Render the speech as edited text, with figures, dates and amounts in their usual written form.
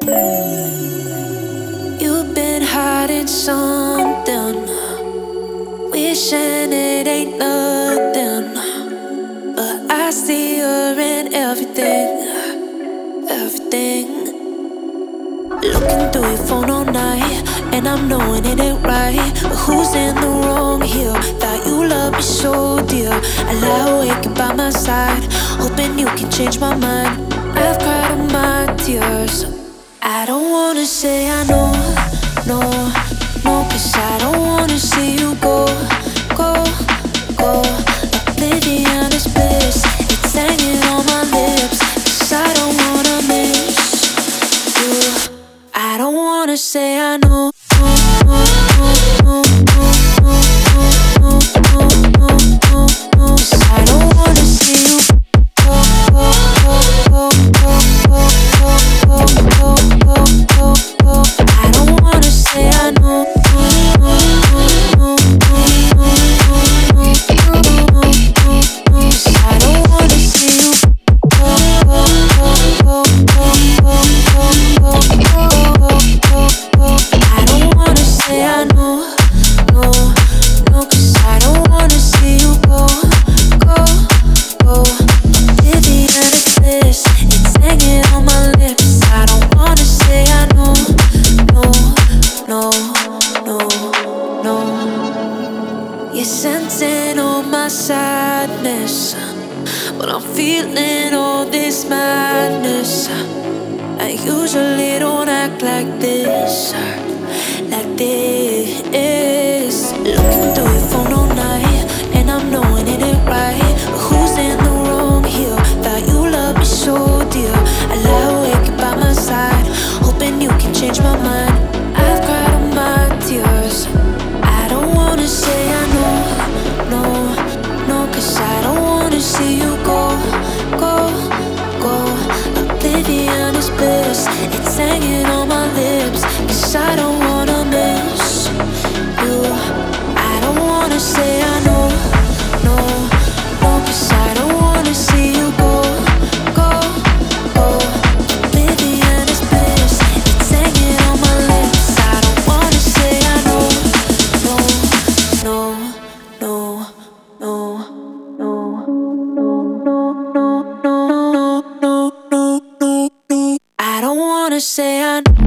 You've been hiding something, wishing it ain't nothing. But I see her in everything, everything. Looking through your phone all night, and I'm knowing it ain't right. But who's in the wrong here? Thought you loved me so dear. I lie awake by my side, hoping you can change my mind. I've cried all my tears. I don't wanna say I know, no, no, 'cause I don't wanna see you go, go, go. Oblivion is bliss, it's hanging on my lips, 'cause I don't wanna miss you. I don't wanna say I know, no, no, no, no, no, no, no, no, no, no, no, 'cause I don't wanna see you go, go, go, go, go, go, go, go, go, go, go. I don't wanna say I know, no, no, no, no, no, no, no, no, no, no, 'cause I don't wanna see you go, go, go, go, go, go, go, go, go, go, go. I don't wanna say I know, no, no, 'cause I don't wanna see you go, go, go. Oblivion is bliss, it's hanging on my lips. I don't wanna say I know, no, no, no, no. You're sensing all my sadness, but I'm feeling all this madness. I usually don't act like this, like this. Looking through your phone all night, and I'm knowing it ain't right. But who's in the wrong here? Thought you loved me so dear. I lie awake by my side, hoping you can change my mind. I've cried all my tears. I don't wanna say I know, no, no, 'cause I don't wanna see you go, go, go. Oblivion is bliss, it's hanging on my lips, 'cause I don't wanna miss you. I don't wanna say I know, no, no, 'cause I don't wanna see you go, go, go. Oblivion is bliss, it's hanging on my lips. I don't wanna say I know, no, no, no, no, no, no, no, no, no, no, no, no, no. I don't wanna say I know.